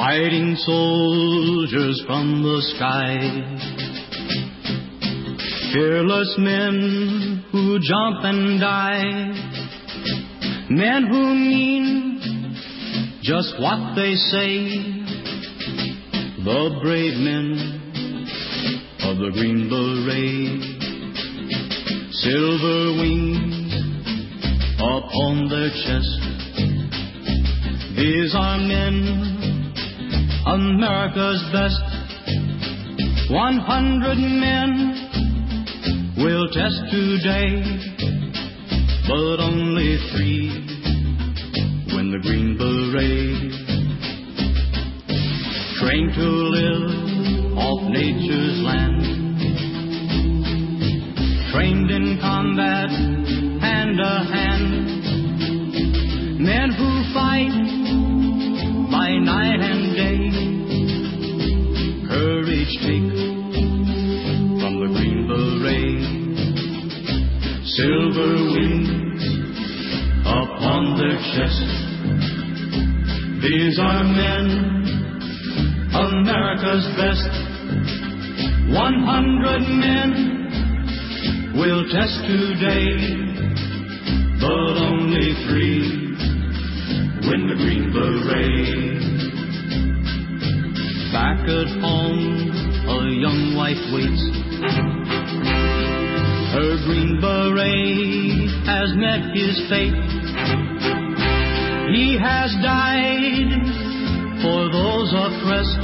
fighting soldiers from the sky, fearless men who jump and die, men who mean just what they say, the brave men of the Green Beret, silver wings upon their chest. These are men, America's best. 100 men will test today, but only 3 win the Green Beret. Trained to live off nature's land, trained in combat hand to hand, men who fight by night and day, courage take from the Green Beret, silver wings upon their chest. These are men, America's best. 100 men will test today, but only 3 win the Green Beret. Back at home, a young wife waits. Her Green Beret has met his fate. He has died for those oppressed,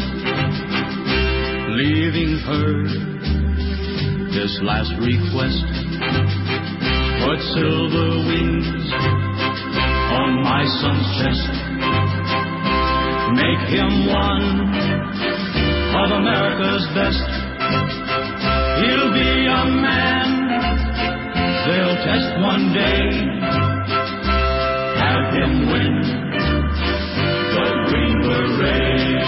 leaving her this last request. Put silver wings on my son's chest. Make him one of America's best. He'll be a man they'll test one day. Have him win the Green Beret.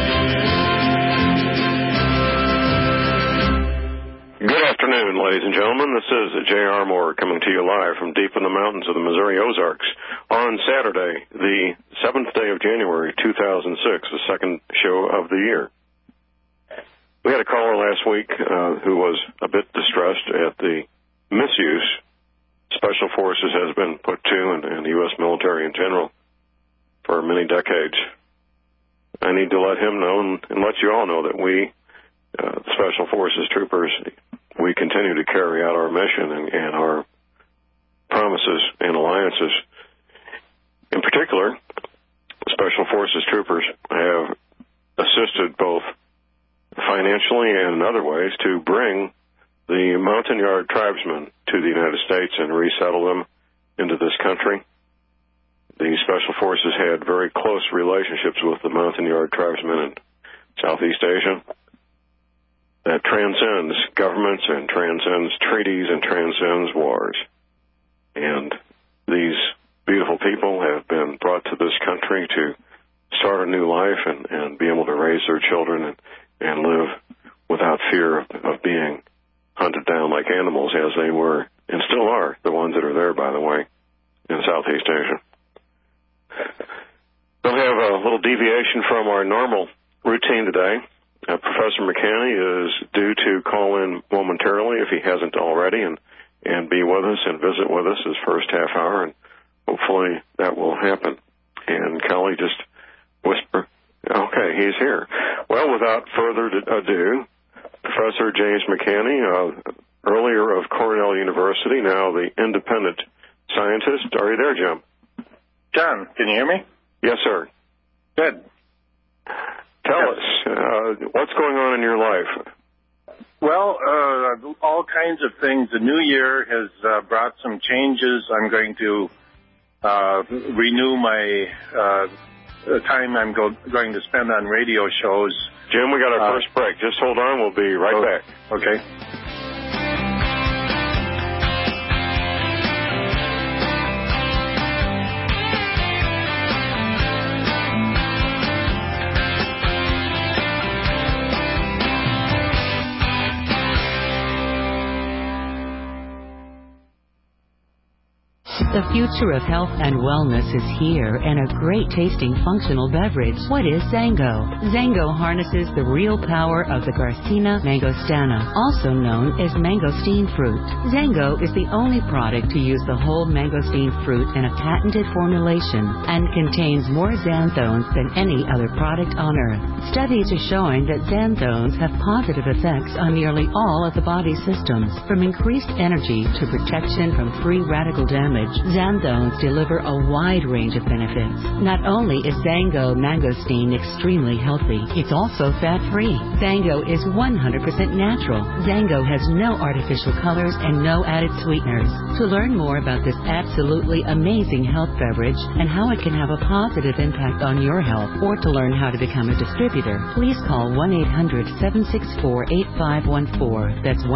Good afternoon, ladies and gentlemen. This is J.R. Moore coming to you live from deep in the mountains of the Missouri Ozarks on Saturday, the 7th day of January, 2006, the second show of the year. We had a caller last week who was a bit distressed at the misuse Special Forces has been put to, and the U.S. military in general, for many decades. I need to let him know and let you all know that we, Special Forces troopers, we continue to carry out our mission and our promises and alliances. In particular, Special Forces troopers have assisted both financially and in other ways to bring the Montagnard tribesmen to the United States and resettle them into this country. The Special Forces had very close relationships with the Montagnard tribesmen in Southeast Asia. That transcends governments and transcends treaties and transcends wars. And these beautiful people have been brought to this country to start a new life and be able to raise their children and live without fear of being hunted down like animals, as they were and still are, the ones that are there, by the way, in Southeast Asia. We'll have a little deviation from our normal routine today. Professor McCanny is due to call in momentarily, if he hasn't already, and be with us and visit with us his first half hour, and hopefully that will happen. And Kelly, just whisper. Okay, he's here. Well, without further ado, Professor James McCanny, earlier of Cornell University, now the independent scientist. Are you there, Jim? John, can you hear me? Yes, sir. Good. Tell us, what's going on in your life? Well, all kinds of things. The new year has brought some changes. I'm going to renew my time I'm going to spend on radio shows. Jim, we got our first break. Just hold on. We'll be right back. Okay. The future of health and wellness is here in a great tasting functional beverage. What is Zango? Zango harnesses the real power of the Garcinia mangostana, also known as mangosteen fruit. Zango is the only product to use the whole mangosteen fruit in a patented formulation and contains more xanthones than any other product on earth. Studies are showing that xanthones have positive effects on nearly all of the body systems, from increased energy to protection from free radical damage. Xanthones deliver a wide range of benefits. Not only is Zango mangosteen extremely healthy, it's also fat-free. Zango is 100% natural. Zango has no artificial colors and no added sweeteners. To learn more about this absolutely amazing health beverage and how it can have a positive impact on your health, or to learn how to become a distributor, please call 1-800-764-8514. That's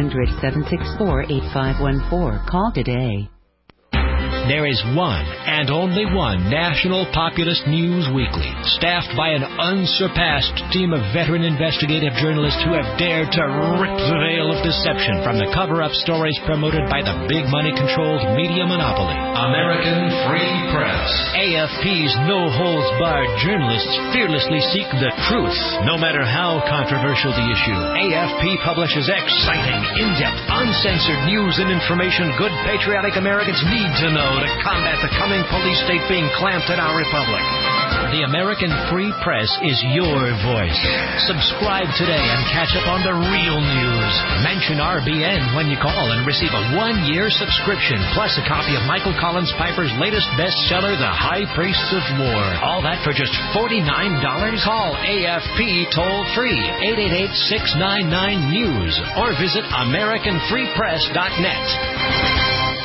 1-800-764-8514. Call today. There is one and only one National Populist News Weekly, staffed by an unsurpassed team of veteran investigative journalists who have dared to rip the veil of deception from the cover-up stories promoted by the big money-controlled media monopoly. American Free Press. AFP's no-holds-barred journalists fearlessly seek the truth, no matter how controversial the issue. AFP publishes exciting, in-depth, uncensored news and information good patriotic Americans need to know to combat the coming police state being clamped in our republic. The American Free Press is your voice. Subscribe today and catch up on the real news. Mention RBN when you call and receive a 1-year subscription, plus a copy of Michael Collins Piper's latest bestseller, The High Priests of War. All that for just $49. Call AFP toll-free, 888-699-NEWS, or visit AmericanFreePress.net.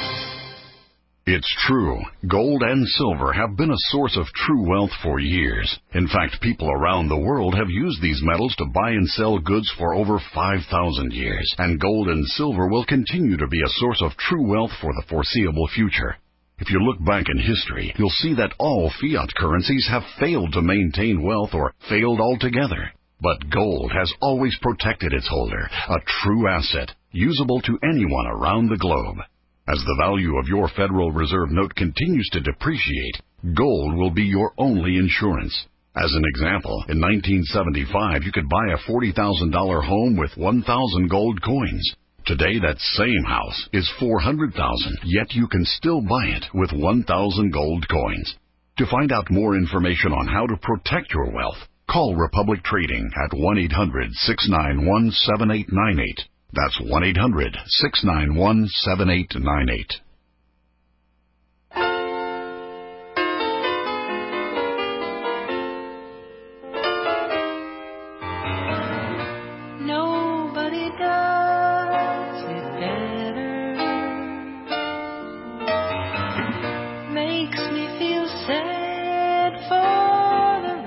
It's true. Gold and silver have been a source of true wealth for years. In fact, people around the world have used these metals to buy and sell goods for over 5,000 years. And gold and silver will continue to be a source of true wealth for the foreseeable future. If you look back in history, you'll see that all fiat currencies have failed to maintain wealth or failed altogether. But gold has always protected its holder, a true asset, usable to anyone around the globe. As the value of your Federal Reserve note continues to depreciate, gold will be your only insurance. As an example, in 1975, you could buy a $40,000 home with 1,000 gold coins. Today, that same house is $400,000, yet you can still buy it with 1,000 gold coins. To find out more information on how to protect your wealth, call Republic Trading at 1-800-691-7898. That's 1-800-691-7898. Nobody does it better. Makes me feel sad for the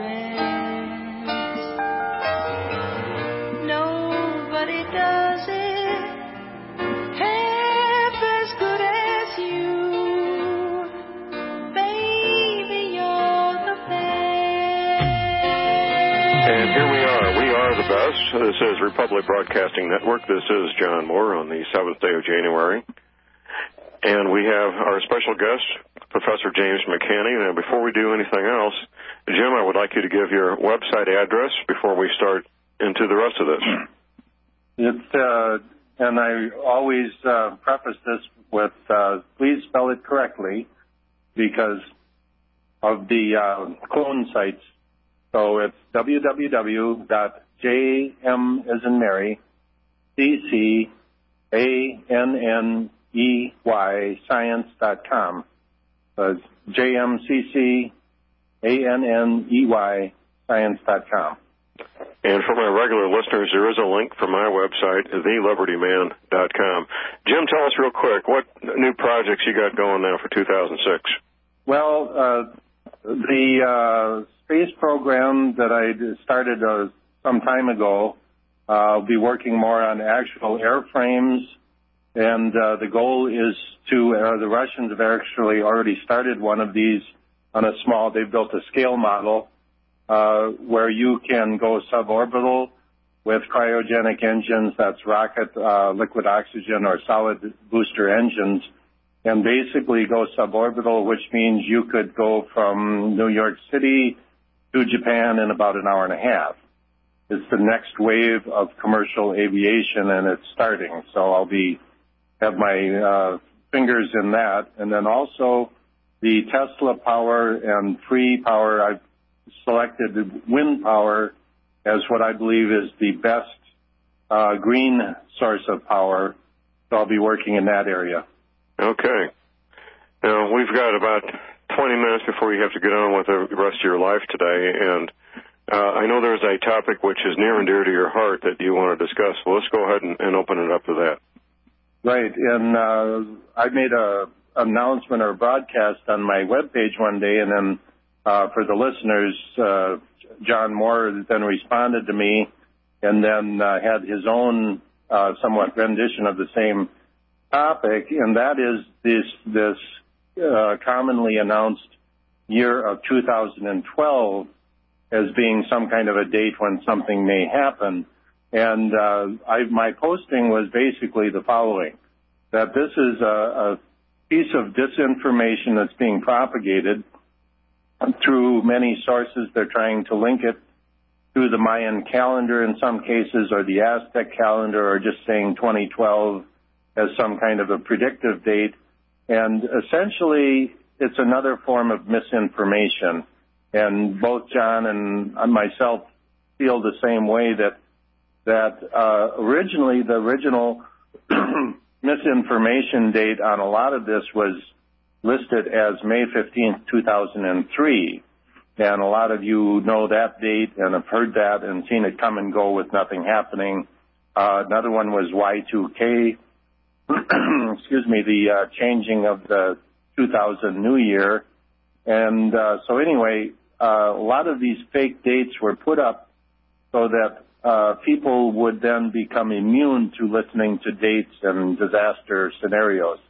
rest. Nobody does it half as good as you. Baby, you're the best. And here we are. We are the best. This is Republic Broadcasting Network. This is John Moore on the 7th day of January. And we have our special guest, Professor James McHaney. Now, before we do anything else, Jim, I would like you to give your website address before we start into the rest of this. And I always preface this with, please spell it correctly because of the clone sites. So it's www.jm as in Mary, CCANNEY science.com. So it's JMCCANNEY science.com. And for my regular listeners, there is a link from my website, thelibertyman.com. Jim, tell us real quick, what new projects you got going now for 2006? Well, the space program that I started some time ago, I'll be working more on actual airframes, and the goal is to, the Russians have actually already started one of these on a small, they've built a scale model, where you can go suborbital with cryogenic engines, that's rocket, liquid oxygen, or solid booster engines, and basically go suborbital, which means you could go from New York City to Japan in about an hour and a half. It's the next wave of commercial aviation, and it's starting. So I'll have my fingers in that. And then also the Tesla Power and Free Power, I've selected wind power as what I believe is the best green source of power. So I'll be working in that area. Okay. Now, we've got about 20 minutes before you have to get on with the rest of your life today, and I know there's a topic which is near and dear to your heart that you want to discuss. So let's go ahead and open it up to that. Right, and I made an announcement or a broadcast on my webpage one day, and then for the listeners, John Moore then responded to me and then had his own somewhat rendition of the same topic, and that is this commonly announced year of 2012 as being some kind of a date when something may happen. And my posting was basically the following, that this is a piece of disinformation that's being propagated through many sources. They're trying to link it to the Mayan calendar in some cases, or the Aztec calendar, or just saying 2012 as some kind of a predictive date. And essentially, it's another form of misinformation. And both John and myself feel the same way, that originally the original misinformation date on a lot of this was listed as May 15th, 2003. And a lot of you know that date and have heard that and seen it come and go with nothing happening. Another one was Y2K, excuse me, the changing of the 2000 New Year. And so anyway, a lot of these fake dates were put up so that people would then become immune to listening to dates and disaster scenarios.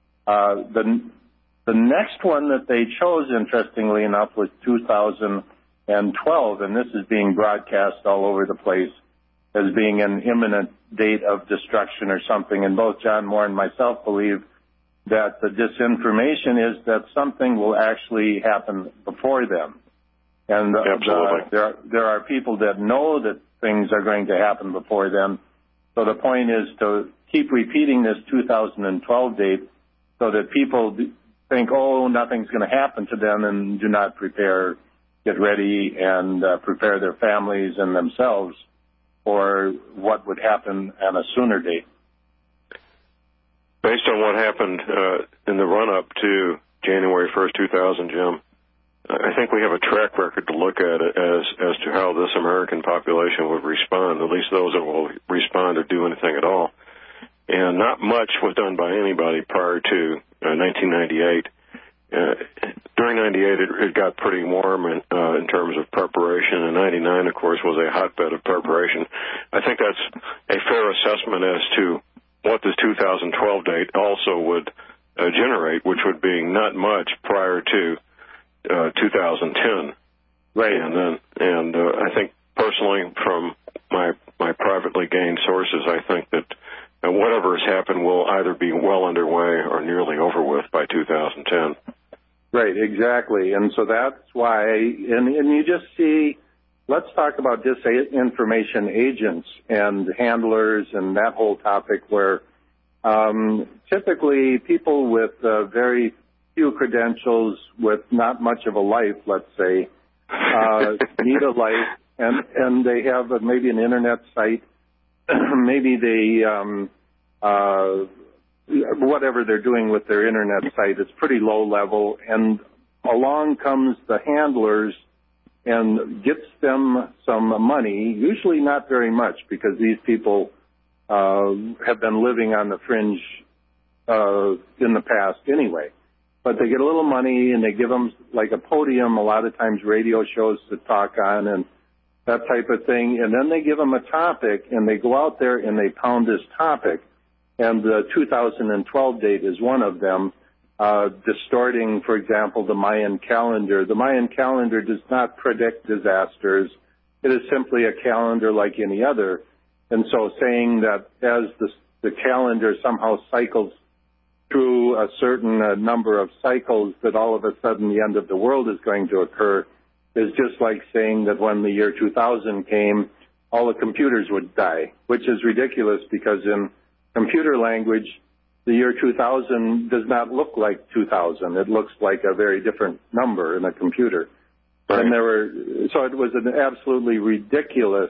The next one that they chose, interestingly enough, was 2012, and this is being broadcast all over the place as being an imminent date of destruction or something. And both John Moore and myself believe that the disinformation is that something will actually happen before them. And there are people that know that things are going to happen before them. So the point is to keep repeating this 2012 date so that people think, oh, nothing's going to happen to them, and do not prepare, get ready, and prepare their families and themselves for what would happen on a sooner date. Based on what happened in the run-up to January 1st, 2000, Jim, I think we have a track record to look at it as to how this American population would respond, at least those that will respond or do anything at all. And not much was done by anybody prior to 1998. During 98, it got pretty warm in terms of preparation, and 99, of course, was a hotbed of preparation. I think that's a fair assessment as to what this 2012 date also would generate, which would be not much prior to 2010. Right. And I think personally, from my privately gained sources, I think that whatever has happened will either be well underway or nearly over with by 2010. Right, exactly. And so that's why, and you just see, let's talk about disinformation agents and handlers and that whole topic where typically people with very few credentials with not much of a life, let's say, need a life, and they have maybe an internet site, maybe they, whatever they're doing with their internet site is pretty low level, and along comes the handlers and gets them some money, usually not very much because these people have been living on the fringe in the past anyway. But they get a little money and they give them like a podium, a lot of times radio shows to talk on and that type of thing. And then they give them a topic and they go out there and they pound this topic. And the 2012 date is one of them, distorting, for example, the Mayan calendar. The Mayan calendar does not predict disasters. It is simply a calendar like any other. And so saying that as the calendar somehow cycles through a certain number of cycles that all of a sudden the end of the world is going to occur is just like saying that when the year 2000 came, all the computers would die, which is ridiculous because in computer language, the year 2000 does not look like 2000. It looks like a very different number in a computer. Right. And so it was an absolutely ridiculous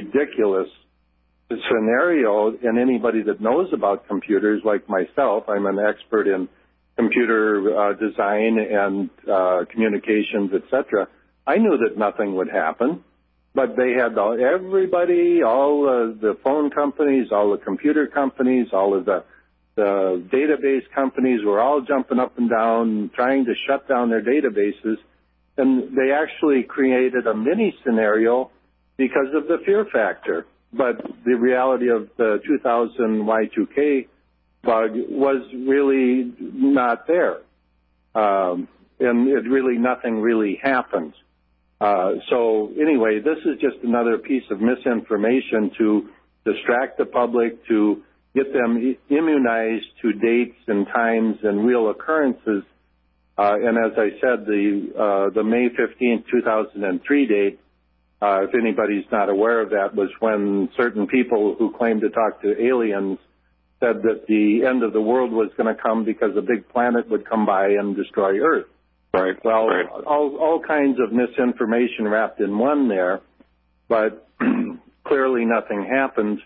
scenario, and anybody that knows about computers like myself, I'm an expert in computer design and communications, etc. I knew that nothing would happen, but they had everybody, all the phone companies, all the computer companies, all of the database companies were all jumping up and down trying to shut down their databases, and they actually created a mini scenario because of the fear factor. But the reality of the 2000 Y2K bug was really not there. And nothing really happened. So anyway, this is just another piece of misinformation to distract the public, to get them immunized to dates and times and real occurrences. And as I said, the May 15th, 2003 date, if anybody's not aware of that, was when certain people who claimed to talk to aliens said that the end of the world was going to come because a big planet would come by and destroy Earth. Right. Well, right. all kinds of misinformation wrapped in one there, but clearly nothing happened.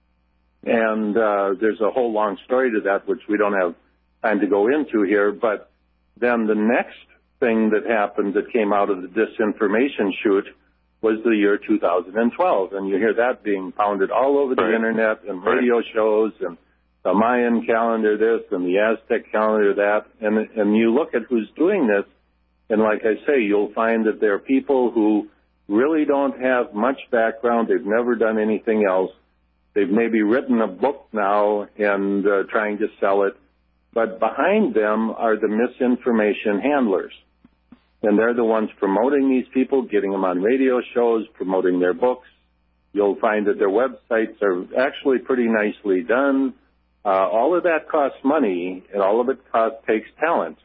And there's a whole long story to that, which we don't have time to go into here. But then the next thing that happened that came out of the disinformation chute was the year 2012, and you hear that being pounded all over the internet and radio shows and the Mayan calendar this and the Aztec calendar that, and you look at who's doing this, and like I say, you'll find that there are people who really don't have much background. They've never done anything else. They've maybe written a book now and trying to sell it, but behind them are the misinformation handlers. And they're the ones promoting these people, getting them on radio shows, promoting their books. You'll find that their websites are actually pretty nicely done. All of that costs money, and all of it takes talent.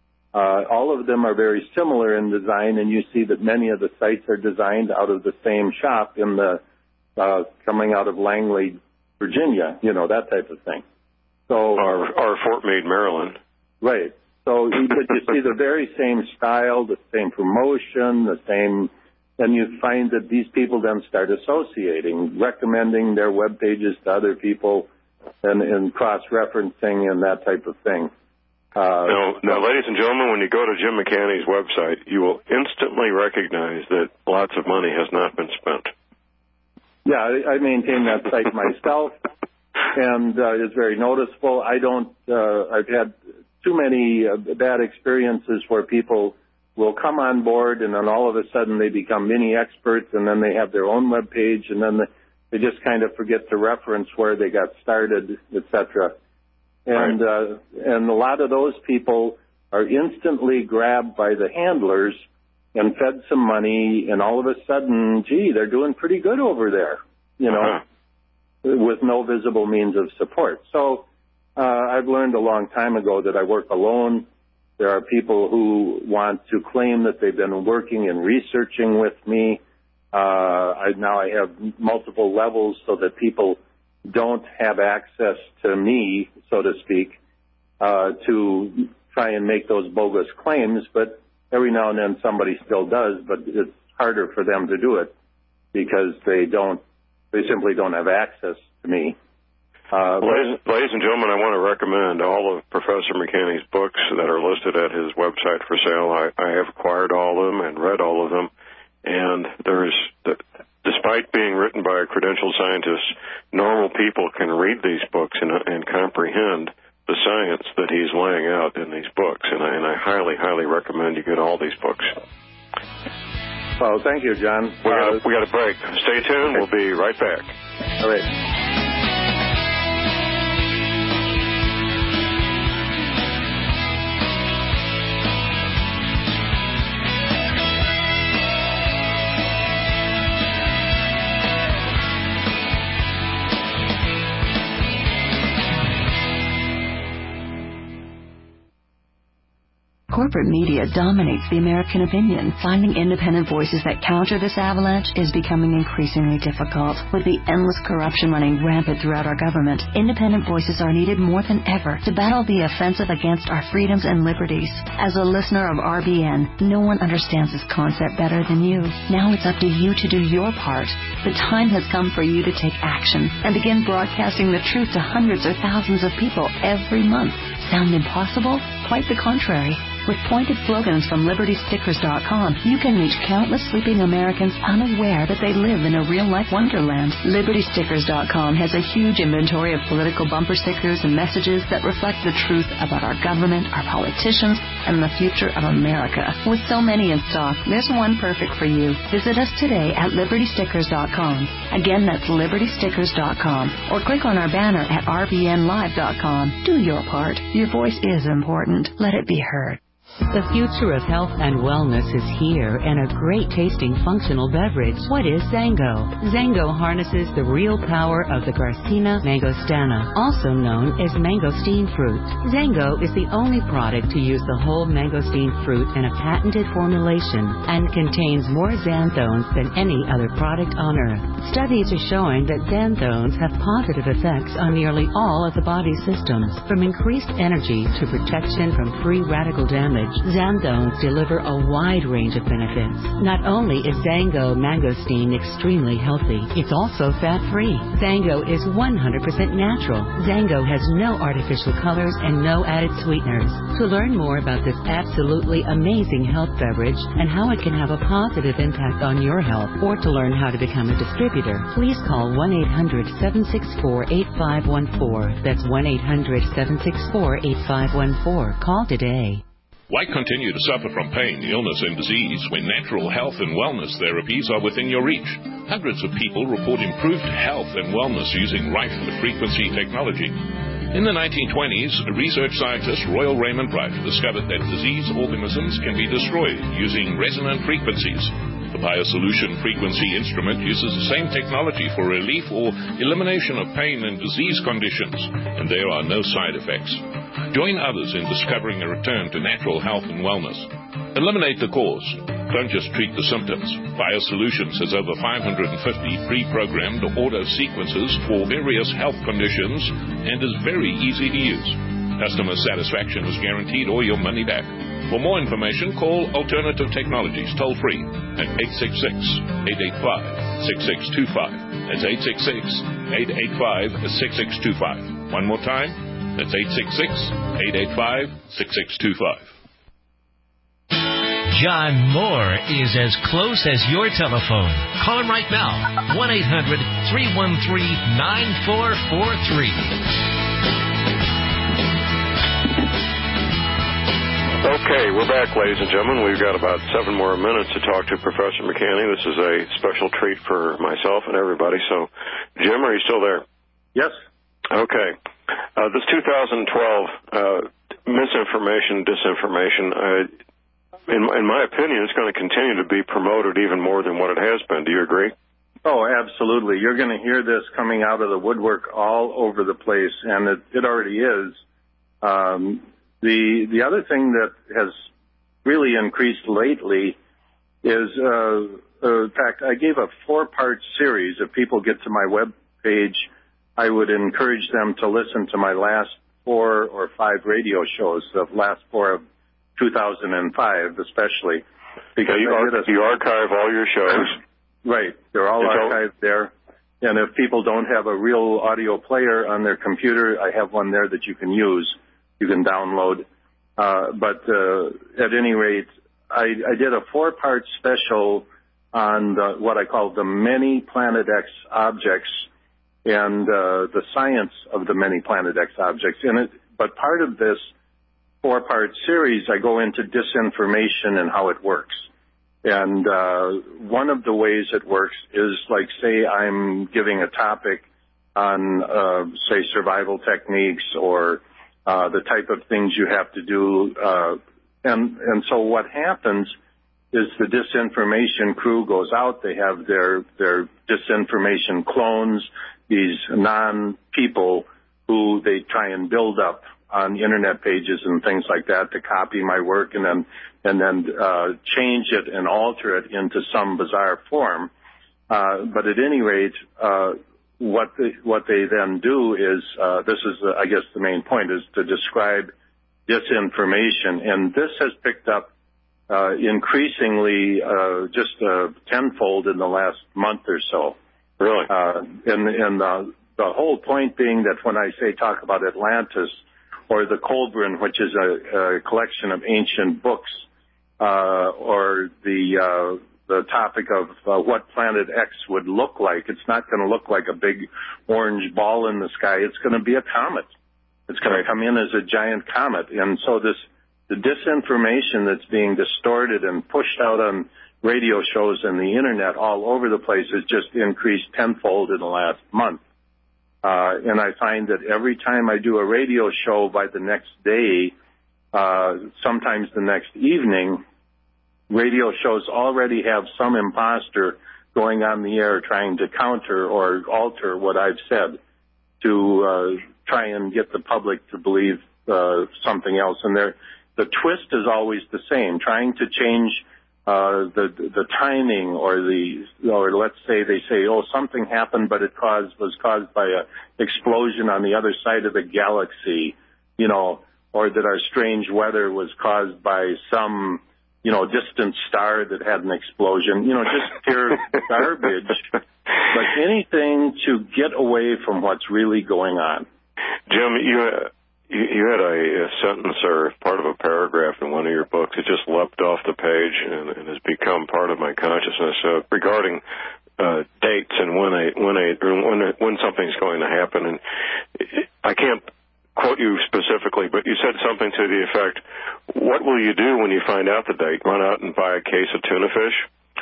All of them are very similar in design, and you see that many of the sites are designed out of the same shop in the coming out of Langley, Virginia, that type of thing. So, or Fort Meade, Maryland. Right. So but you see the very same style, the same promotion, the same, and you find that these people then start associating, recommending their web pages to other people, and cross-referencing and that type of thing. Now, ladies and gentlemen, when you go to Jim McCanney's website, you will instantly recognize that lots of money has not been spent. Yeah, I maintain that site myself, and it's very noticeable. I've had too many bad experiences where people will come on board and then all of a sudden they become mini experts and then they have their own web page and then they just kind of forget to reference where they got started, etc. And and a lot of those people are instantly grabbed by the handlers and fed some money, and all of a sudden, gee, they're doing pretty good over there, with no visible means of support. So I've learned a long time ago that I work alone. There are people who want to claim that they've been working and researching with me. Now I have multiple levels so that people don't have access to me, so to speak, to try and make those bogus claims. But every now and then somebody still does, but it's harder for them to do it because they simply don't have access to me. Ladies and gentlemen, I want to recommend all of Professor McCanney's books that are listed at his website for sale. I have acquired all of them and read all of them, and despite being written by a credentialed scientist, normal people can read these books and comprehend the science that he's laying out in these books, and I highly, highly recommend you get all these books. Well, thank you, John. We got a break. Stay tuned. We'll be right back. All right. corporate media dominates the American opinion. Finding independent voices that counter this avalanche is becoming increasingly difficult. With the endless corruption running rampant throughout our government, independent voices are needed more than ever to battle the offensive against our freedoms and liberties. As a listener of RBN, no one understands this concept better than you. Now it's up to you to do your part. The time has come for you to take action and begin broadcasting the truth to hundreds or thousands of people every month. Sound impossible? Quite the contrary. With pointed slogans from LibertyStickers.com, you can reach countless sleeping Americans unaware that they live in a real-life wonderland. LibertyStickers.com has a huge inventory of political bumper stickers and messages that reflect the truth about our government, our politicians, and the future of America. With so many in stock, there's one perfect for you. Visit us today at LibertyStickers.com. Again, that's LibertyStickers.com. Or click on our banner at RBNLive.com. Do your part. Your voice is important. Let it be heard. The future of health and wellness is here, and a great tasting functional beverage. What is Zango? Zango harnesses the real power of the Garcinia mangostana, also known as mangosteen fruit. Zango is the only product to use the whole mangosteen fruit in a patented formulation and contains more xanthones than any other product on earth. Studies are showing that xanthones have positive effects on nearly all of the body's systems, from increased energy to protection from free radical damage. Xanthones deliver a wide range of benefits. Not only is Zango mangosteen extremely healthy, it's also fat-free. Zango is 100% natural. Zango has no artificial colors and no added sweeteners. To learn more about this absolutely amazing health beverage and how it can have a positive impact on your health, or to learn how to become a distributor, please call 1-800-764-8514. That's 1-800-764-8514. Call today. Why continue to suffer from pain, illness, and disease when natural health and wellness therapies are within your reach? Hundreds of people report improved health and wellness using Rife-frequency technology. In the 1920s, research scientist Royal Raymond Rife discovered that disease organisms can be destroyed using resonant frequencies. The BioSolution frequency instrument uses the same technology for relief or elimination of pain and disease conditions, and there are no side effects. Join others in discovering a return to natural health and wellness. Eliminate the cause. Don't just treat the symptoms. BioSolutions has over 550 pre-programmed auto sequences for various health conditions and is very easy to use. Customer satisfaction is guaranteed or your money back. For more information, call Alternative Technologies toll-free at 866-885-6625. That's 866-885-6625. One more time, that's 866-885-6625. John Moore is as close as your telephone. Call him right now, 1-800-313-9443. Okay, we're back, ladies and gentlemen. We've got about 7 more minutes to talk to Professor McCanny. This is a special treat for myself and everybody. So, Jim, are you still there? Yes. Okay. This 2012 misinformation, disinformation, in my opinion, it's going to continue to be promoted even more than what it has been. Do you agree? Oh, absolutely. You're going to hear this coming out of the woodwork all over the place, and it already is. The other thing that has really increased lately is, in fact, I gave a 4-part series. If people get to my web page, I would encourage them to listen to my last 4 or 5 radio shows, the last 4 of 2005 especially. Because you archive all your shows. Right. They're all archived there. And if people don't have a real audio player on their computer, I have one there that you can use. You can download. But at any rate, I did a 4-part special on what I call the many Planet X objects and the science of the many Planet X objects. But part of this 4-part series, I go into disinformation and how it works. And one of the ways it works is, like, say I'm giving a topic on, say, survival techniques or the type of things you have to do. And so what happens is the disinformation crew goes out. They have their disinformation clones, these non-people who they try and build up on internet pages and things like that to copy my work and then change it and alter it into some bizarre form. But at any rate, what they then do is, this is, I guess, the main point, is to describe disinformation. And this has picked up increasingly, just tenfold in the last month or so. Really? And the whole point being that when I say talk about Atlantis or the Colburn, which is a collection of ancient books, or the topic of what Planet X would look like, it's not going to look like a big orange ball in the sky. It's going to be a comet. It's going to come in as a giant comet. And so the disinformation that's being distorted and pushed out on radio shows and the internet all over the place has just increased tenfold in the last month. And I find that every time I do a radio show, by the next day, sometimes the next evening, radio shows already have some imposter going on the air trying to counter or alter what I've said to try and get the public to believe something else. And the twist is always the same, trying to change the timing or let's say they say, oh, something happened, but it was caused by an explosion on the other side of the galaxy, or that our strange weather was caused by some, distant star that had an explosion, just pure garbage, but anything to get away from what's really going on. Jim, you had a sentence or part of a paragraph in one of your books that just leapt off the page and has become part of my consciousness regarding dates and when something's going to happen. And I can't quote you specifically, but you said something to the effect, "What will you do when you find out the date? Run out and buy a case of tuna fish?"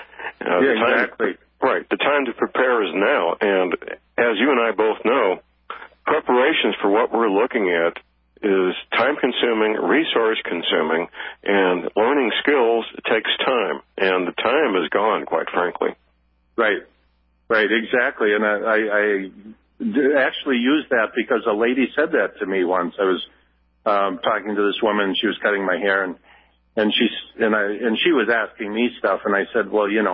Exactly. Right. The time to prepare is now. And as you and I both know, preparations for what we're looking at is time-consuming, resource-consuming, and learning skills takes time, and the time is gone, quite frankly. Right, exactly. And I actually used that because a lady said that to me once. I was talking to this woman, she was cutting my hair, and she was asking me stuff, and I said, well, you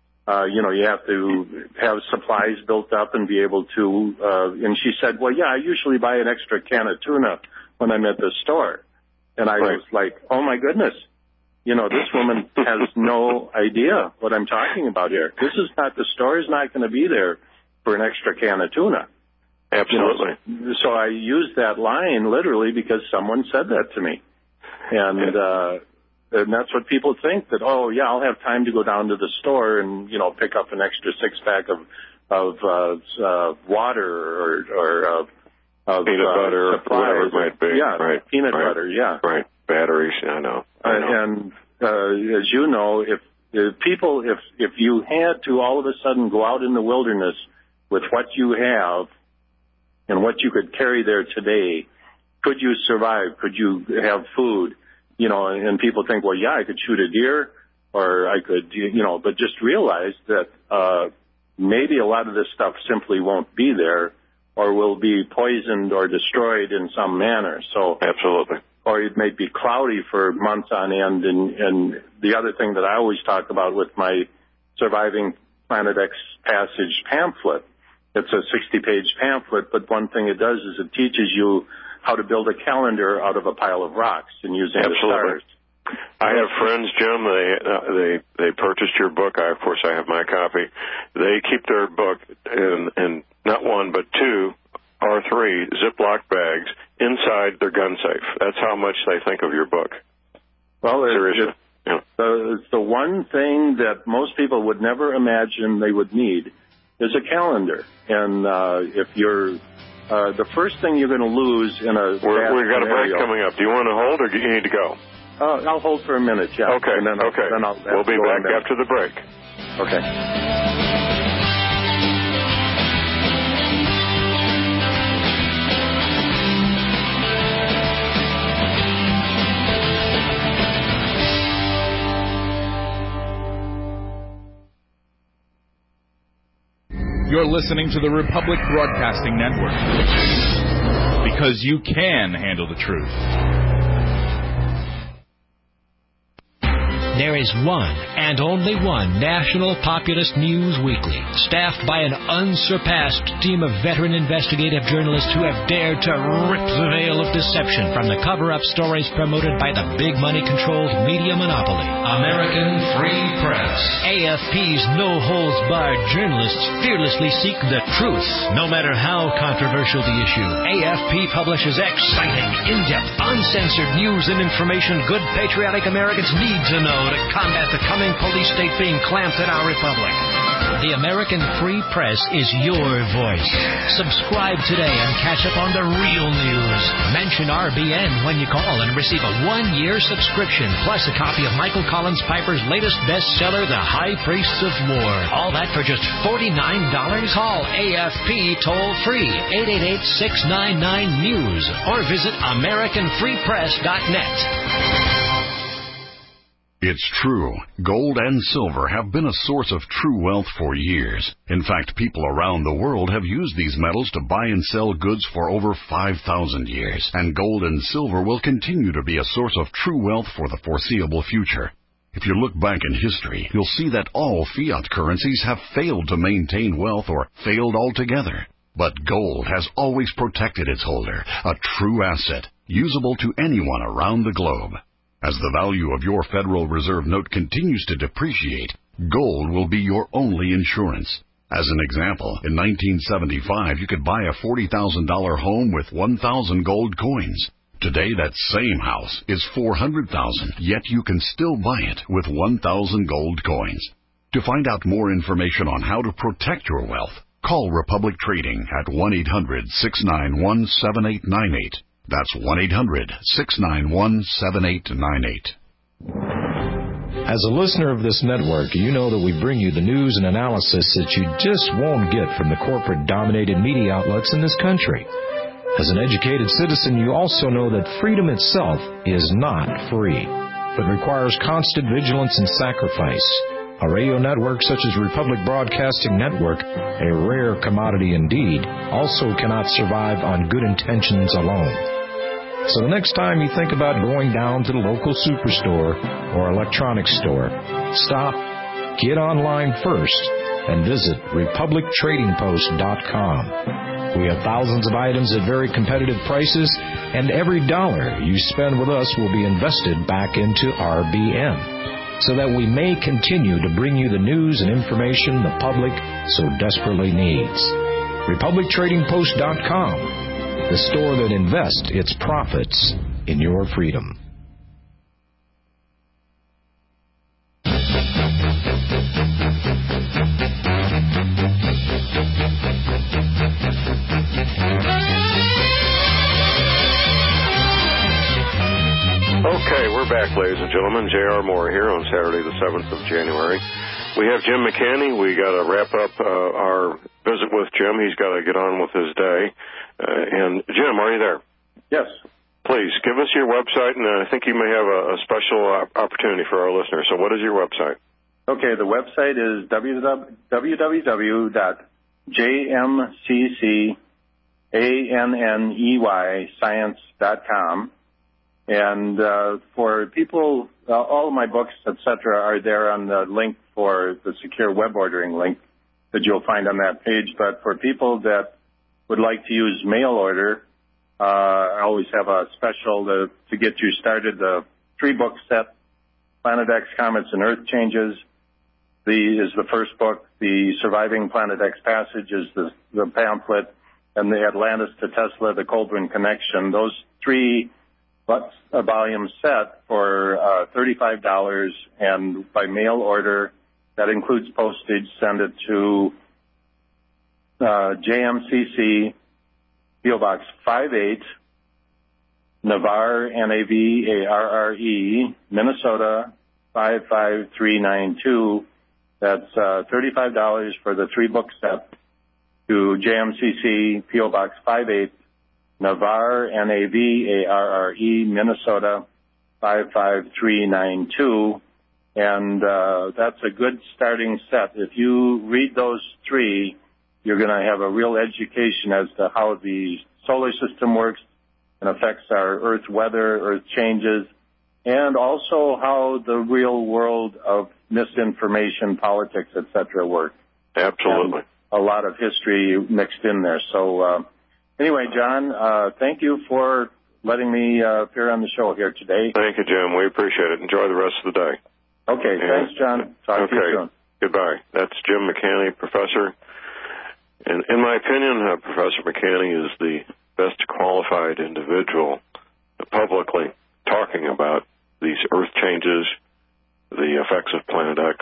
have to have supplies built up and be able to, and she said, well, yeah, I usually buy an extra can of tuna when I'm at the store. And I was like, oh my goodness, this woman has no idea what I'm talking about here. The store is not going to be there for an extra can of tuna. Absolutely. So I used that line literally because someone said that to me. And that's what people think, that, oh yeah, I'll have time to go down to the store and, pick up an extra 6-pack of water or peanut butter, supplies, whatever it might be. Yeah, right. Peanut butter, yeah. Right, batteries, I know. And as you know, if you had to all of a sudden go out in the wilderness with what you have and what you could carry there today, could you survive? Could you have food? And people think, well, yeah, I could shoot a deer, or I could, but just realize that maybe a lot of this stuff simply won't be there, or will be poisoned or destroyed in some manner. So absolutely. Or it may be cloudy for months on end. And the other thing that I always talk about with my Surviving Planet X Passage pamphlet, it's a 60-page pamphlet, but one thing it does is it teaches you how to build a calendar out of a pile of rocks and using the stars. I have friends, Jim, they purchased your book. Of course, I have my copy. They keep their book in not one but 2 or 3 Ziploc bags inside their gun safe. That's how much they think of your book. Well, seriously. It's the one thing that most people would never imagine they would need is a calendar. And if you're the first thing you're going to lose in a we've got a break coming up. Do you want to hold or do you need to go? I'll hold for a minute, yeah. Okay, and then we'll be back after the break. Okay. You're listening to the Republic Broadcasting Network. because you can handle the truth. There is one and only one National Populist News Weekly, staffed by an unsurpassed team of veteran investigative journalists who have dared to rip the veil of deception from the cover-up stories promoted by the big money-controlled media monopoly. American Free Press. AFP's no-holds-barred journalists fearlessly seek the truth, no matter how controversial the issue. AFP publishes exciting, in-depth, uncensored news and information good patriotic Americans need to know to combat the coming police state being clamped in our republic. The American Free Press is your voice. Subscribe today and catch up on the real news. Mention RBN when you call and receive a 1-year subscription, plus a copy of Michael Collins Piper's latest bestseller, The High Priests of War. All that for just $49. Call AFP toll-free, 888-699-NEWS, or visit AmericanFreePress.net. It's true. Gold and silver have been a source of true wealth for years. In fact, people around the world have used these metals to buy and sell goods for over 5,000 years. And gold and silver will continue to be a source of true wealth for the foreseeable future. If you look back in history, you'll see that all fiat currencies have failed to maintain wealth or failed altogether. But gold has always protected its holder, a true asset, usable to anyone around the globe. As the value of your Federal Reserve note continues to depreciate, gold will be your only insurance. As an example, in 1975, you could buy a $40,000 home with 1,000 gold coins. Today, that same house is $400,000, yet you can still buy it with 1,000 gold coins. To find out more information on how to protect your wealth, call Republic Trading at 1-800-691-7898. That's 1-800-691-7898. As a listener of this network, you know that we bring you the news and analysis that you just won't get from the corporate-dominated media outlets in this country. As an educated citizen, you also know that freedom itself is not free, but requires constant vigilance and sacrifice. A radio network such as Republic Broadcasting Network, a rare commodity indeed, also cannot survive on good intentions alone. So the next time you think about going down to the local superstore or electronics store, stop, get online first, and visit RepublicTradingPost.com. We have thousands of items at very competitive prices, and every dollar you spend with us will be invested back into RBN, so that we may continue to bring you the news and information the public so desperately needs. RepublicTradingPost.com, the store that invests its profits in your freedom. Okay, we're back, ladies and gentlemen. J.R. Moore here on Saturday, the 7th of January. We have Jim McCanny. We got to wrap up our visit with Jim. He's got to get on with his day. And Jim, are you there? Yes. Please, give us your website, and I think you may have a special opportunity for our listeners. So what is your website? Okay, the website is www.jmccanneyscience.com. And for people, all of my books, etc., are there on the link for the secure web ordering link that you'll find on that page. But for people that would like to use mail order, I always have a special to get you started. The 3-book set, Planet X, Comets, and Earth Changes, is the first book. The Surviving Planet X Passage is the pamphlet, and the Atlantis to Tesla, the Coldwin Connection. Those 3 a volume set for $35, and by mail order, that includes postage. Send it to JMCC, P.O. Box 58, Navarre, Navarre, Minnesota 55392. That's $35 for the 3-book set to JMCC, P.O. Box 58, Navarre, Navarre, Minnesota 55392. And that's a good starting set. If you read those 3, you're going to have a real education as to how the solar system works, and affects our Earth's weather, Earth changes, and also how the real world of misinformation, politics, etc. work. Absolutely. And a lot of history mixed in there. So anyway, John, thank you for letting me appear on the show here today. Thank you, Jim. We appreciate it. Enjoy the rest of the day. Okay, thanks, John. Talk to you soon. Goodbye. That's Jim McCanny, professor. And in my opinion, Professor McCanny is the best qualified individual publicly talking about these Earth changes, the effects of Planet X.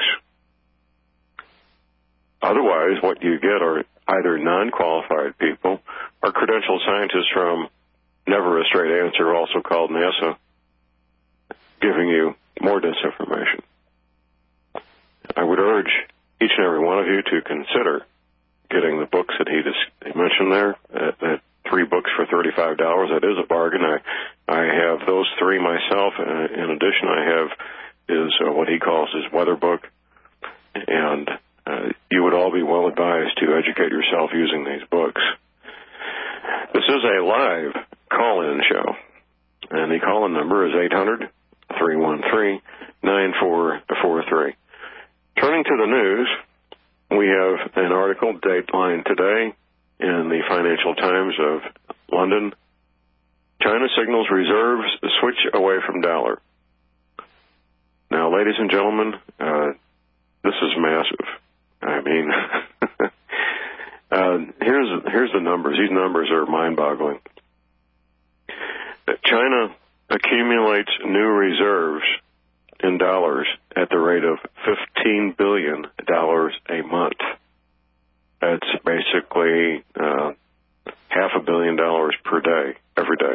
Otherwise, what you get are either non-qualified people or credentialed scientists from Never a Straight Answer, also called NASA, giving you more disinformation. I would urge each and every one of you to consider getting the books that he mentioned there, that 3 books for $35. That is a bargain. I have those 3 myself. In addition, I have what he calls his weather book. And you would all be well advised to educate yourself using these books. This is a live call-in show, and the call-in number is 800-313-9443. Turning to the news, we have an article, Dateline today, in the Financial Times of London. China signals reserves switch away from dollar. Now, ladies and gentlemen, this is massive. I mean, here's the numbers. These numbers are mind-boggling. China accumulates new reserves in dollars at the rate of $15 billion a month. That's basically $500 million per day, every day.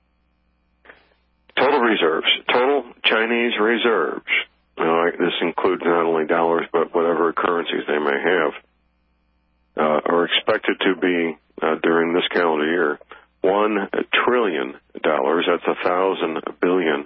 Total reserves, total Chinese reserves, this includes not only dollars but whatever currencies they may have, are expected to be, during this calendar year, $1 trillion. That's $1,000 billion.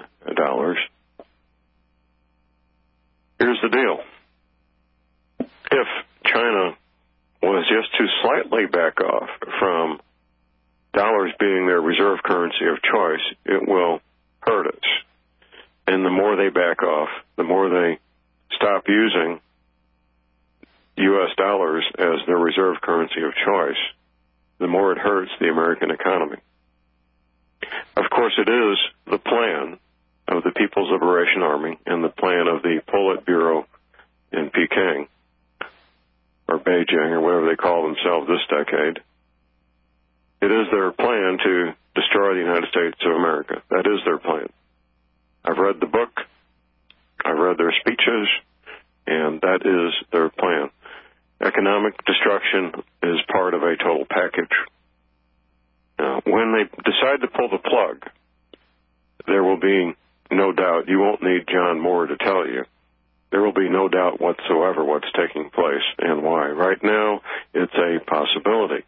Here's the deal. If China was just to slightly back off from dollars being their reserve currency of choice, it will hurt us. And the more they back off, the more they stop using U.S. dollars as their reserve currency of choice, the more it hurts the American economy. Of course, it is the plan of the People's Liberation Army and the plan of the Politburo in Peking, or Beijing, or whatever they call themselves this decade. It is their plan to destroy the United States of America. That is their plan. I've read the book, I've read their speeches, and that is their plan. Economic destruction is part of a total package. When they decide to pull the plug, there will be no doubt, you won't need John Moore to tell you, there will be no doubt whatsoever what's taking place and why. Right now, it's a possibility.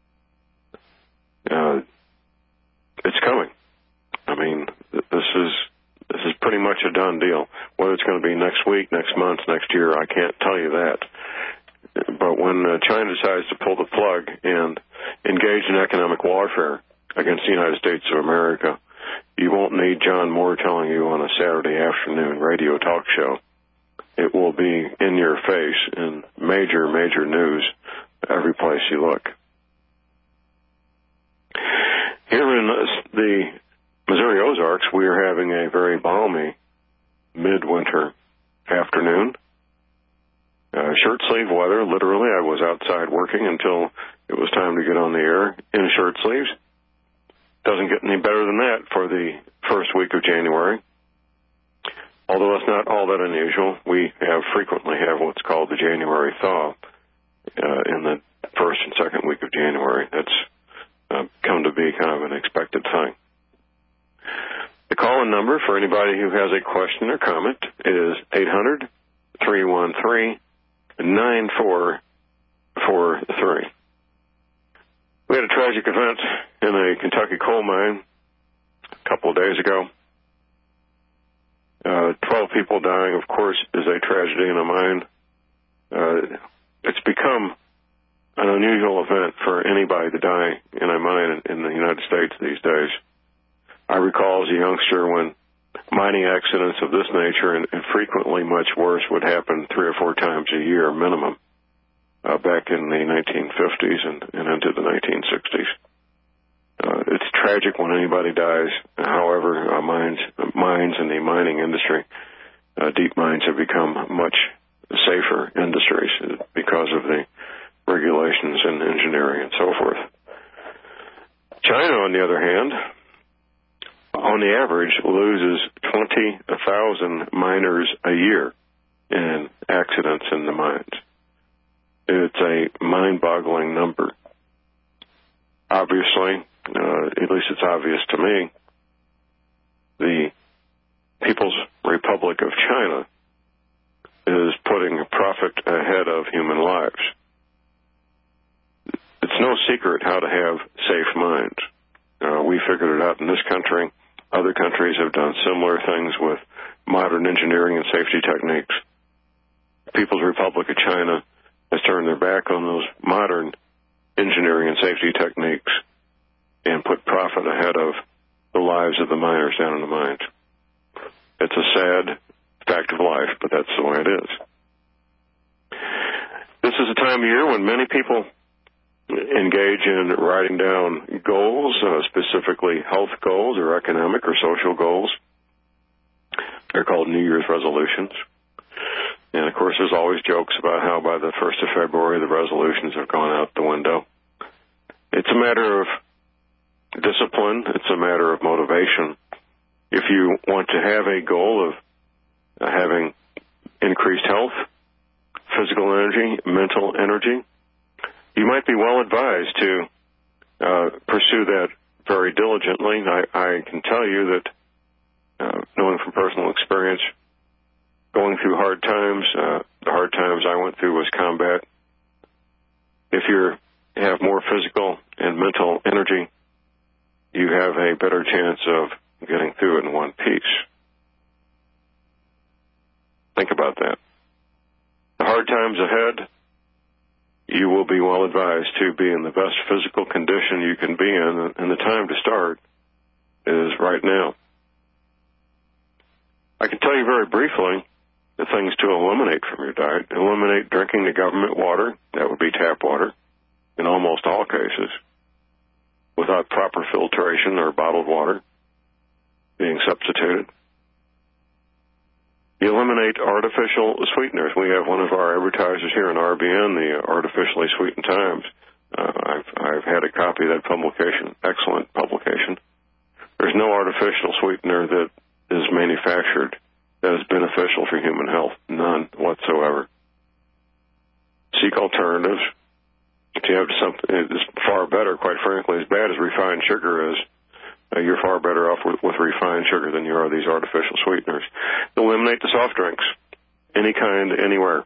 It's coming. I mean, this is pretty much a done deal. Whether it's going to be next week, next month, next year, I can't tell you that. But when China decides to pull the plug and engage in economic warfare against the United States of America, you won't need John Moore telling you on a Saturday afternoon radio talk show. It will be in your face in major, major news every place you look. Here in the Missouri Ozarks, we are having a very balmy midwinter afternoon. Shirt sleeve weather, literally. I was outside working until it was time to get on the air in shirt sleeves. Doesn't get any better than that for the first week of January. Although it's not all that unusual, we frequently have what's called the January thaw in the first and second week of January. That's come to be kind of an expected thing. The call-in number for anybody who has a question or comment is 800-313-9443. We had a tragic event in a Kentucky coal mine a couple of days ago. 12 people dying, of course, is a tragedy in a mine. It's become an unusual event for anybody to die in a mine in the United States these days. of this nature, and frequently much worse, would happen 3 or 4 times a year minimum back in the 1950s and into the 1960s. It's tragic when anybody dies. However, mines in the mining industry, deep mines have become much safer industries because of the regulations and engineering and so forth. China, on the other hand, on the average, loses 20,000 miners a year in accidents in the mines. It's a mind-boggling number. Obviously, at least it's obvious to me, the People's Republic of China is putting profit ahead of human lives. It's no secret how to have safe mines. We figured it out in this country. Other countries have done similar things with modern engineering and safety techniques. The People's Republic of China has turned their back on those modern engineering and safety techniques and put profit ahead of the lives of the miners down in the mines. It's a sad fact of life, but that's the way it is. This is a time of year when many people engage in writing down goals, specifically health goals or economic or social goals. They're called New Year's resolutions. And, of course, there's always jokes about how by the 1st of February the resolutions have gone out the window. It's a matter of discipline. It's a matter of motivation. If you want to have a goal of having increased health, physical energy, mental energy, you might be well advised to pursue that very diligently. I can tell you that, knowing from personal experience, going through hard times, the hard times I went through was combat. If you have more physical and mental energy, you have a better chance of getting through it in one piece. Think about that. The hard times ahead, you will be well advised to be in the best physical condition you can be in, and the time to start is right now. I can tell you very briefly the things to eliminate from your diet. Eliminate drinking the government water. That would be tap water in almost all cases, without proper filtration or bottled water being substituted. You eliminate artificial sweeteners. We have one of our advertisers here in RBN, the Artificially Sweetened Times. I've had a copy of that publication. Excellent publication. There's no artificial sweetener that is manufactured that is beneficial for human health. None whatsoever. Seek alternatives. If you have something that's far better, quite frankly, as bad as refined sugar is, you're far better off with refined sugar than you are these artificial sweeteners. Eliminate the soft drinks, any kind, anywhere.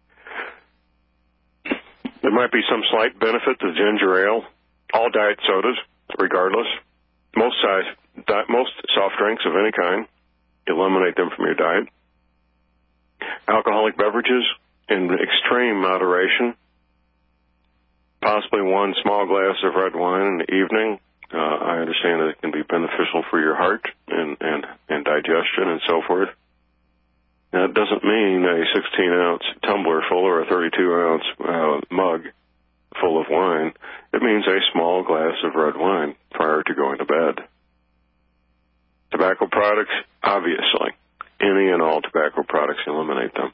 There might be some slight benefit to ginger ale, all diet sodas, regardless. Most soft drinks of any kind, eliminate them from your diet. Alcoholic beverages in extreme moderation. Possibly one small glass of red wine in the evening. I understand that it can be beneficial for your heart and digestion and so forth. That doesn't mean a 16-ounce tumbler full or a 32-ounce mug full of wine. It means a small glass of red wine prior to going to bed. Tobacco products, obviously. Any and all tobacco products, eliminate them.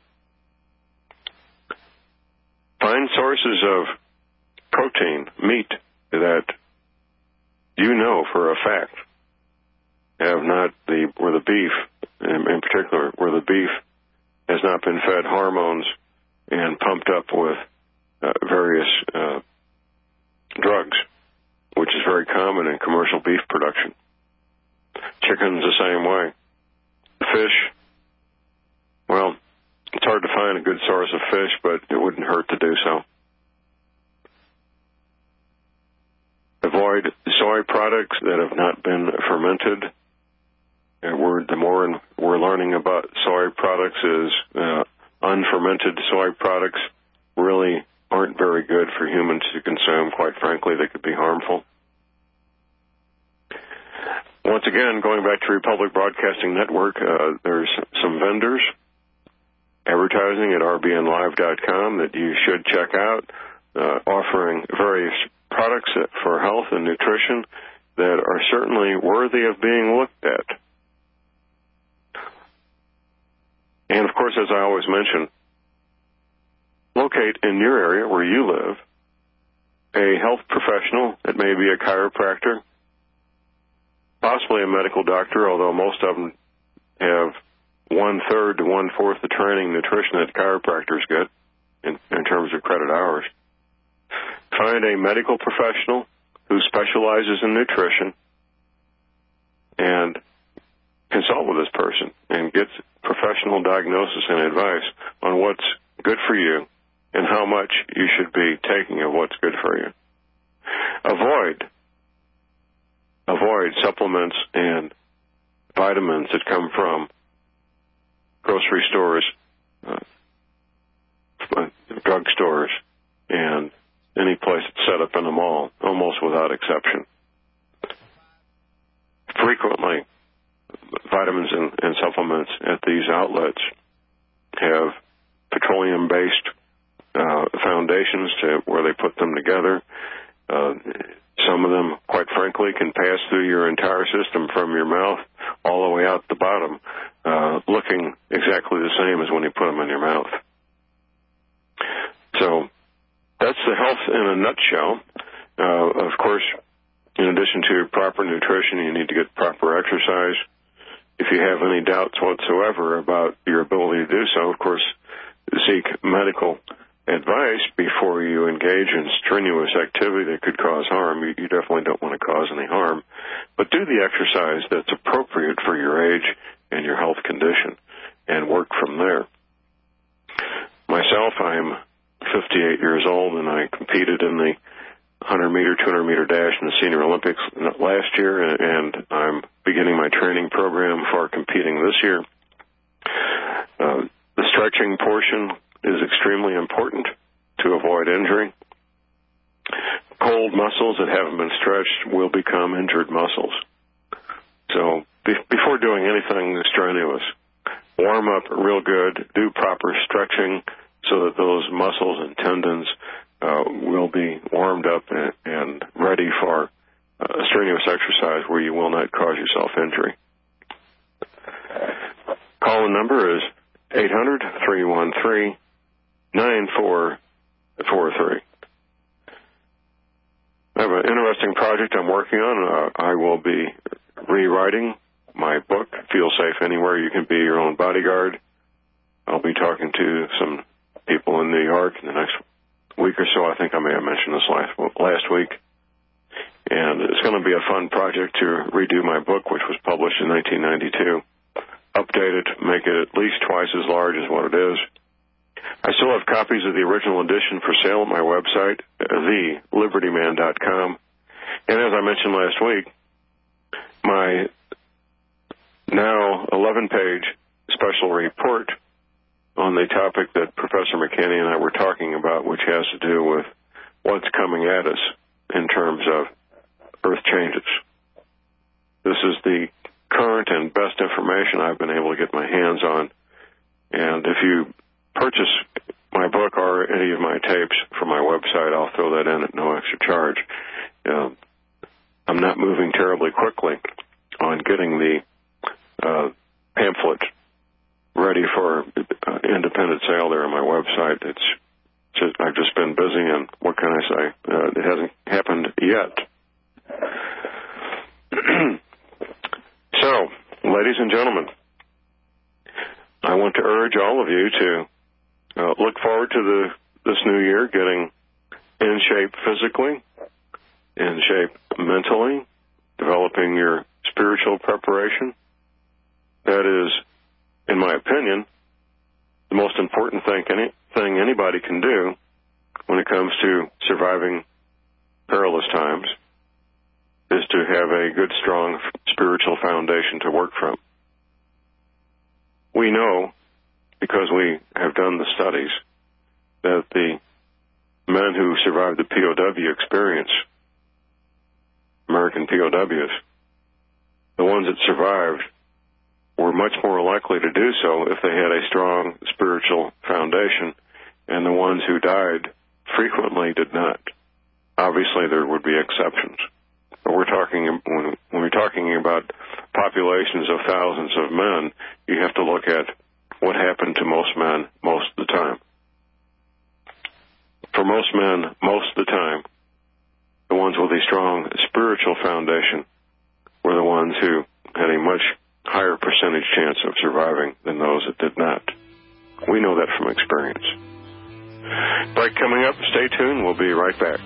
Find sources of protein, meat, that you know for a fact have not where the beef, in particular, where the beef has not been fed hormones and pumped up with various drugs, which is very common in commercial beef production. Chicken's the same way. Fish, well, it's hard to find a good source of fish, but it wouldn't hurt to do so. Avoid soy products that have not been fermented. The more we're learning about soy products is unfermented soy products really aren't very good for humans to consume. Quite frankly, they could be harmful. Once again, going back to Republic Broadcasting Network, there's some vendors advertising at rbnlive.com that you should check out, offering various products for health and nutrition that are certainly worthy of being looked at. And, of course, as I always mention, locate in your area where you live a health professional. It may be a chiropractor, possibly a medical doctor, although most of them have 1/3 to 1/4 the training nutrition that chiropractors get in terms of credit hours. Find a medical professional who specializes in nutrition and consult with this person and get professional diagnosis and advice on what's good for you and how much you should be taking of what's good for you. Avoid supplements and vitamins that come from grocery stores, drug stores, and any place that's set up in a mall, almost without exception. Frequently, vitamins and supplements at these outlets have petroleum-based foundations to where they put them together. Some of them, quite frankly, can pass through your entire system from your mouth all the way out the bottom, looking exactly the same as when you put them in your mouth. So that's the health in a nutshell. Of course, in addition to proper nutrition, you need to get proper exercise. If you have any doubts whatsoever about your ability to do so, of course, seek medical advice before you engage in strenuous activity that could cause harm. You definitely don't want to cause any harm. But do the exercise that's appropriate for your age and your health condition and work from there. Myself, I'm 58 years old, and I competed in the 100-meter, 200-meter dash in the Senior Olympics last year, and I'm beginning my training program for competing this year. The stretching portion is extremely important to avoid injury. Cold muscles that haven't been stretched will become injured muscles. So before doing anything strenuous, warm up real good, do proper stretching so that those muscles and tendons will be warmed up and ready for a strenuous exercise where you will not cause yourself injury. Call-in number is 800-313-9443. I have an interesting project I'm working on. I will be rewriting my book, Feel Safe Anywhere. You Can Be Your Own Bodyguard. I'll be talking to some people in New York in the next week or so. I think I may have mentioned this last week. And it's going to be a fun project to redo my book, which was published in 1992. Update it, make it at least twice as large as what it is. I still have copies of the original edition for sale at my website, thelibertyman.com. And as I mentioned last week, my now 11-page special report on the topic that Professor McKinney and I were talking about, which has to do with what's coming at us in terms of Earth changes. This is the current and best information I've been able to get my hands on. And if you purchase my book or any of my tapes from my website, I'll throw that in at no extra charge. I'm not moving terribly quickly on getting the pamphlet ready for independent sale there on my website. I've just been busy, and what can I say? It hasn't happened yet. So, ladies and gentlemen, I want to urge all of you to look forward to this new year, getting in shape physically, in shape mentally, developing your spiritual preparation. That is, in my opinion, the most important thing anybody can do when it comes to surviving perilous times is to have a good, strong spiritual foundation to work from. We know, because we have done the studies, that the men who survived the POW experience, American POWs, the ones that survived were much more likely to do so if they had a strong spiritual foundation, and the ones who died frequently did not. Obviously, there would be exceptions. But when we're talking about populations of thousands of men, you have to look at what happened to most men most of the time. For most men, most of the time, the ones with a strong spiritual foundation were the ones who had a much higher percentage chance of surviving than those that did not. We know that from experience. Break coming up. Stay tuned. We'll be right back.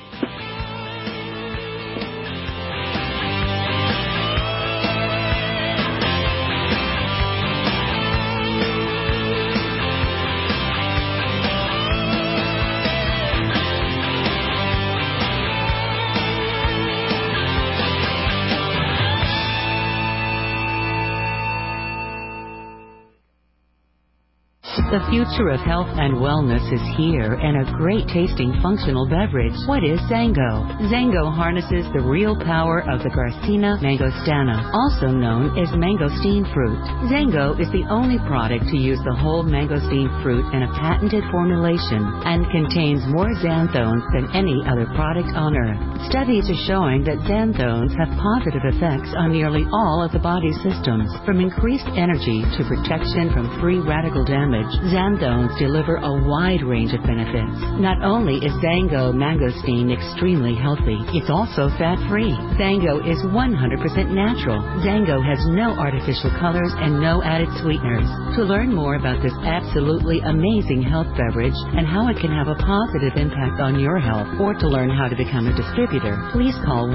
The future of health and wellness is here, and a great tasting functional beverage. What is Zango? Zango harnesses the real power of the Garcinia mangostana, also known as mangosteen fruit. Zango is the only product to use the whole mangosteen fruit in a patented formulation and contains more xanthones than any other product on earth. Studies are showing that xanthones have positive effects on nearly all of the body's systems, from increased energy to protection from free radical damage. Xanthones deliver a wide range of benefits. Not only is Zango mangosteen extremely healthy, it's also fat-free. Zango is 100% natural. Zango has no artificial colors and no added sweeteners. To learn more about this absolutely amazing health beverage and how it can have a positive impact on your health, or to learn how to become a distributor, please call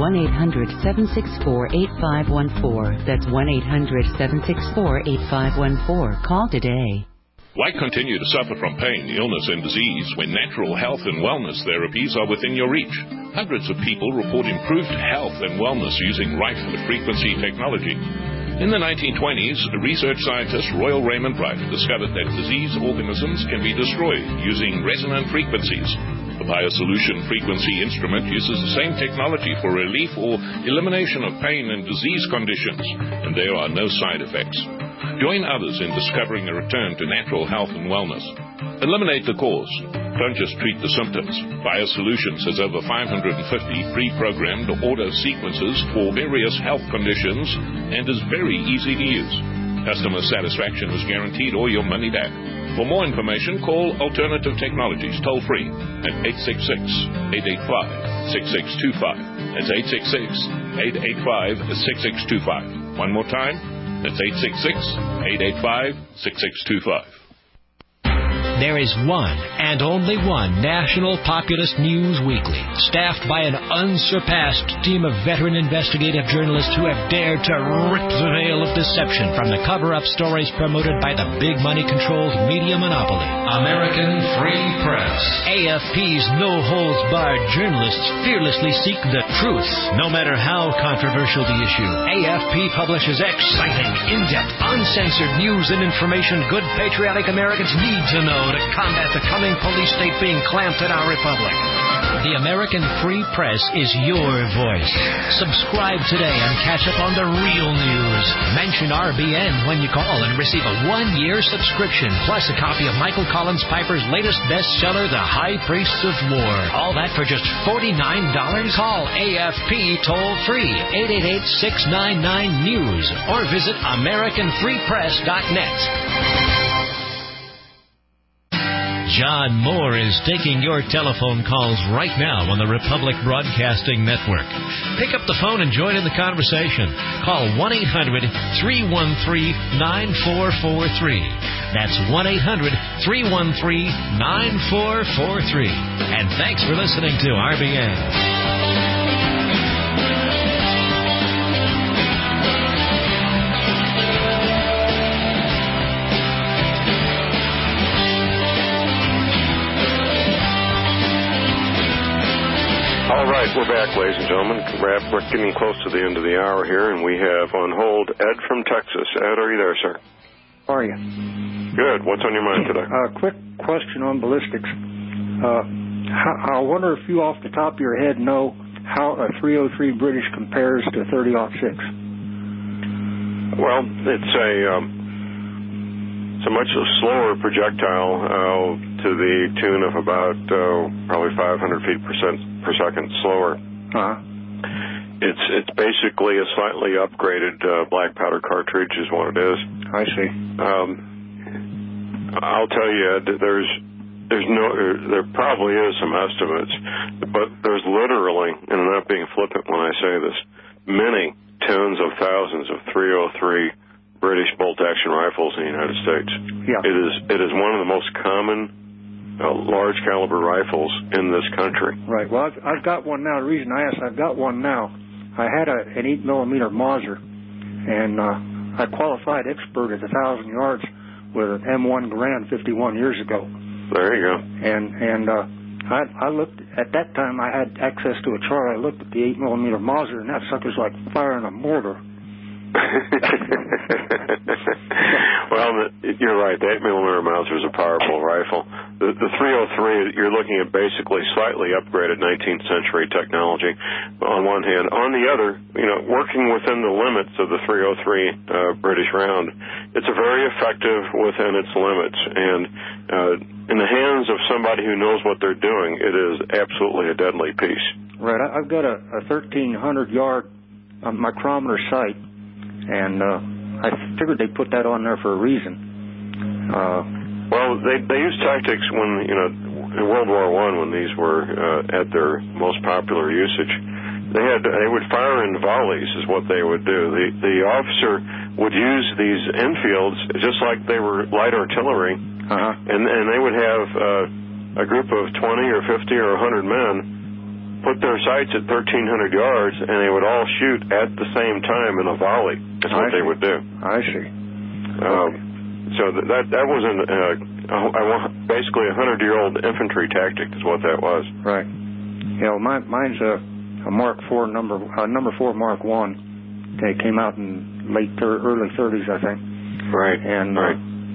1-800-764-8514. That's 1-800-764-8514. Call today. Why continue to suffer from pain, illness, and disease when natural health and wellness therapies are within your reach? Hundreds of people report improved health and wellness using radio-frequency technology. In the 1920s, research scientist Royal Raymond Wright discovered that diseased organisms can be destroyed using resonant frequencies. The BioSolution frequency instrument uses the same technology for relief or elimination of pain and disease conditions, and there are no side effects. Join others in discovering a return to natural health and wellness. Eliminate the cause. Don't just treat the symptoms. BioSolutions has over 550 pre-programmed auto sequences for various health conditions and is very easy to use. Customer satisfaction is guaranteed or your money back. For more information, call Alternative Technologies toll-free at 866-885-6625. That's 866-885-6625. One more time, that's 866-885-6625. There is one and only one National Populist News Weekly, staffed by an unsurpassed team of veteran investigative journalists who have dared to rip the veil of deception from the cover-up stories promoted by the big money-controlled media monopoly, American Free Press. AFP's no-holds-barred journalists fearlessly seek the truth, no matter how controversial the issue. AFP publishes exciting, in-depth, uncensored news and information good patriotic Americans need to know to combat the coming police state being clamped in our republic. The American Free Press is your voice. Subscribe today and catch up on the real news. Mention RBN when you call and receive a 1-year subscription, plus a copy of Michael Collins Piper's latest bestseller, The High Priests of War. All that for just $49. Call AFP toll-free, 888-699-NEWS, or visit AmericanFreePress.net. John Moore is taking your telephone calls right now on the Republic Broadcasting Network. Pick up the phone and join in the conversation. Call 1-800-313-9443. That's 1-800-313-9443. And thanks for listening to RBN. All right, we're back, ladies and gentlemen. We're getting close to the end of the hour here, and we have on hold Ed from Texas. Ed, are you there, sir? How are you? Good. What's on your mind today? Quick question on ballistics. I wonder if you, off the top of your head, know how a .303 British compares to 30-06. Well, it's a much slower projectile to the tune of about probably 500 feet per second slower. Uh-huh. It's basically a slightly upgraded black powder cartridge is what it is. I see. I'll tell you, Ed, there probably is some estimates, but there's literally, and I'm not being flippant when I say this, many tens of thousands of .303 British bolt-action rifles in the United States. Yeah. It is one of the most common large caliber rifles in this country. Right. Well, I've got one now. The reason I asked, I've got one now. I had an 8mm Mauser, and I qualified expert at 1,000 yards with an M1 Garand 51 years ago. There you go. And I looked at that time. I had access to a chart. I looked at the 8mm Mauser, and that sucker's like firing a mortar. Well, you're right. The 8mm Mauser is a powerful rifle. The .303, you're looking at basically slightly upgraded 19th century technology on one hand. On the other, working within the limits of the .303 British round, it's a very effective within its limits. And in the hands of somebody who knows what they're doing, it is absolutely a deadly piece. Right. I've got a 1,300-yard micrometer sight, and I figured they put that on there for a reason. Well, they used tactics when, in World War I, when these were at their most popular usage. They would fire in volleys is what they would do. The officer would use these infields just like they were light artillery, and they would have a group of 20 or 50 or 100 men put their sights at 1,300 yards, and they would all shoot at the same time in a volley. That's what they would do. I see. So that was basically a 100-year-old infantry tactic is what that was. Right. Mine's a Mark IV number 4 Mark I. They came out in early 30s, I think. Right. And right.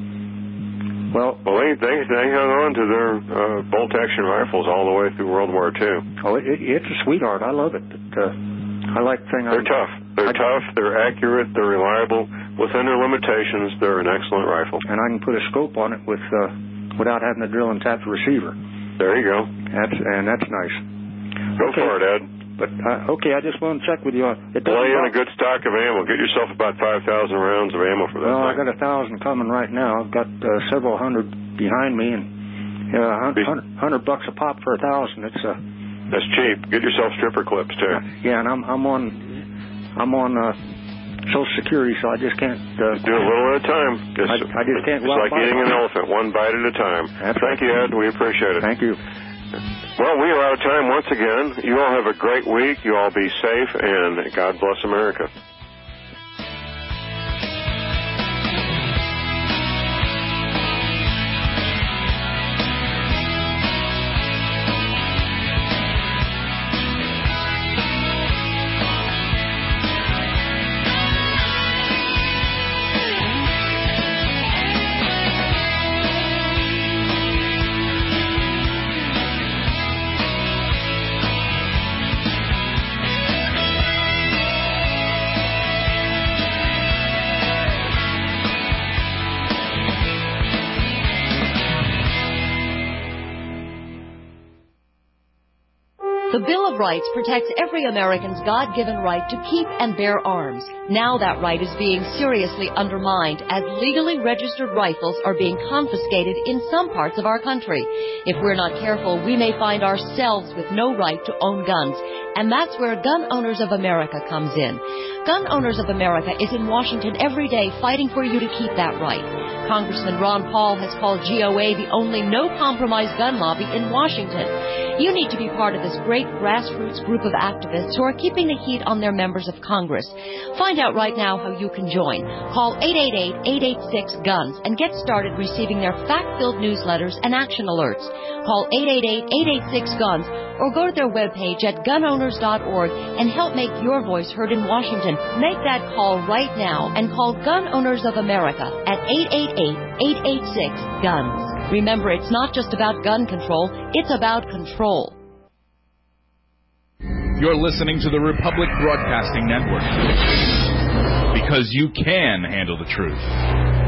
Well, they hung on to their bolt-action rifles all the way through World War II. Oh, it's a sweetheart. I love it. I like saying they're tough. They're tough. They're accurate. They're reliable. Within their limitations, they're an excellent rifle. And I can put a scope on it without having to drill and tap the receiver. There you go. That's nice. Go for it, Ed. But I just want to check with you. Lay in a good stock of ammo. Get yourself about 5,000 rounds of ammo for that. Well, I got 1,000 coming right now. I've got several hundred behind me, and $100 a pop for 1,000. That's cheap. Get yourself stripper clips too. Yeah, and I'm on Social Security, so I just can't do a little at a time. I just can't. It's like eating an elephant, one bite at a time. Thank you, Ed. We appreciate it. Thank you. Well, we are out of time once again. You all have a great week. You all be safe, and God bless America. The Bill of Rights protects every American's God-given right to keep and bear arms. Now that right is being seriously undermined as legally registered rifles are being confiscated in some parts of our country. If we're not careful, we may find ourselves with no right to own guns. And that's where Gun Owners of America comes in. Gun Owners of America is in Washington every day fighting for you to keep that right. Congressman Ron Paul has called GOA the only no-compromise gun lobby in Washington. You need to be part of this great grassroots group of activists who are keeping the heat on their members of Congress. Find out right now how you can join. Call 888-886-GUNS and get started receiving their fact-filled newsletters and action alerts. Call 888-886-GUNS or go to their webpage at gunowners.org and help make your voice heard in Washington. Make that call right now and call Gun Owners of America at 888-886-GUNS. Remember, it's not just about gun control, it's about control. You're listening to the Republic Broadcasting Network. Because you can handle the truth.